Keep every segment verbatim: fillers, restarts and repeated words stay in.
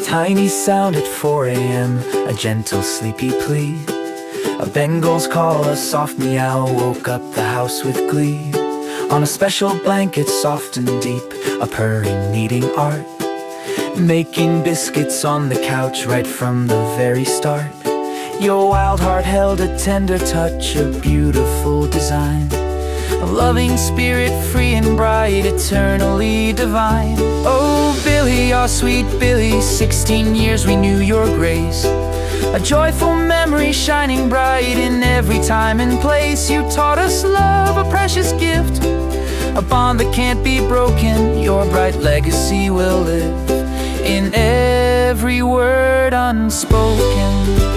tiny sound at four A M, a gentle sleepy plea. A Bengal's call, a soft meow, woke up the house with glee. On a special blanket, soft and deep, a purring needing art, making biscuits on the couch right from the very start. Your wild heart held a tender touch, a beautiful design, a loving spirit, free and bright, eternally divine. Oh Billy, our sweet Billy, sixteen years we knew your grace, a joyful memory shining bright in every time and place. You taught us love, a precious gift, a bond that can't be broken. Your bright legacy will live in every word unspoken.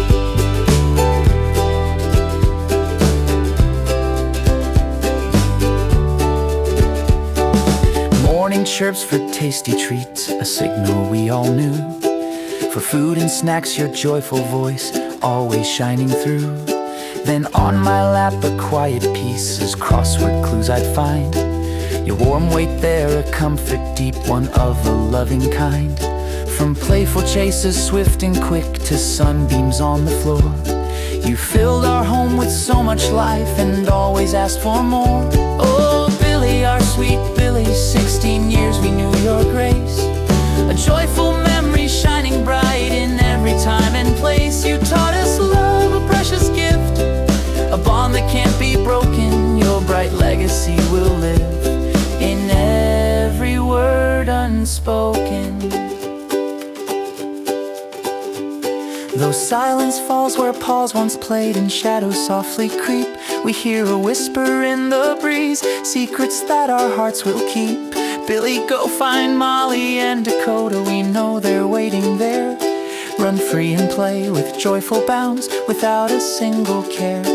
Morning chirps for tasty treats, a signal we all knew. For food and snacks, your joyful voice always shining through. Then on my lap, a quiet piece, as crossword clues I'd find. Your warm weight there, a comfort deep, one of a loving kind. From playful chases, swift and quick, to sunbeams on the floor, you filled our home with so much life and always asked for more. Oh Billy, our sweet Billy, sixteen years we knew your grace, a joyful memory shining bright in every time and place. You taught us love, a precious gift, a bond that can't be broken. Your bright legacy will live in every word unspoken. Though silence falls where paws once played and shadows softly creep, we hear a whisper in the breeze, secrets that our hearts will keep. Billy, go find Molly and Dakota, we know they're waiting there. Run free and play with joyful bounds, without a single care.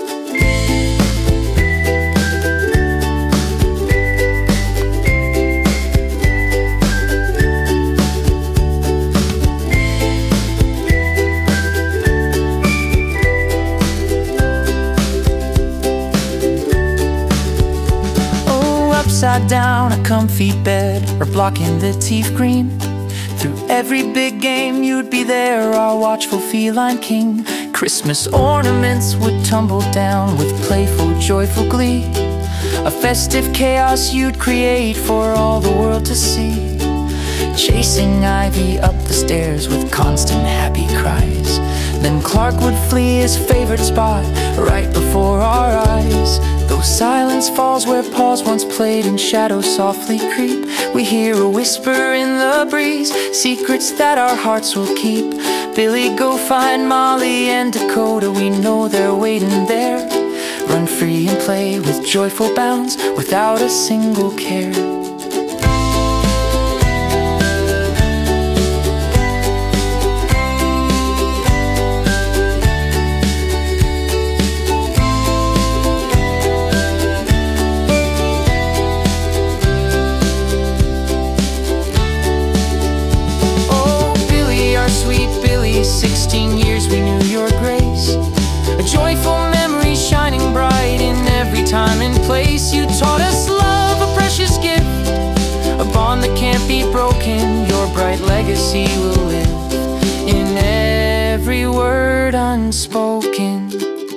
Upside down, a comfy bed, or blocking the teeth green. Through every big game you'd be there, our watchful feline king. Christmas ornaments would tumble down with playful, joyful glee, a festive chaos you'd create for all the world to see. Chasing Ivy up the stairs with constant happy cries, then Clark would flee his favorite spot right before our eyes. Though silence falls where paws once played and shadows softly creep, we hear a whisper in the breeze, secrets that our hearts will keep. Billy, go find Molly and Dakota, we know they're waiting there. Run free and play with joyful bounds, without a single care. Sixteen years we knew your grace, a joyful memory shining bright in every time and place. You taught us love, a precious gift, a bond that can't be broken. Your bright legacy will live in every word unspoken.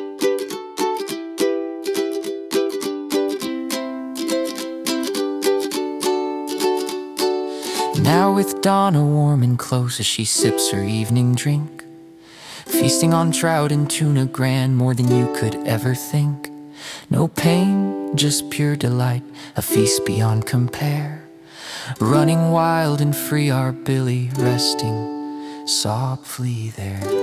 Now with Donna warm and close as she sips her evening drink, feasting on trout and tuna grand, more than you could ever think. No pain, just pure delight, a feast beyond compare. Running wild and free, our Billy resting softly there.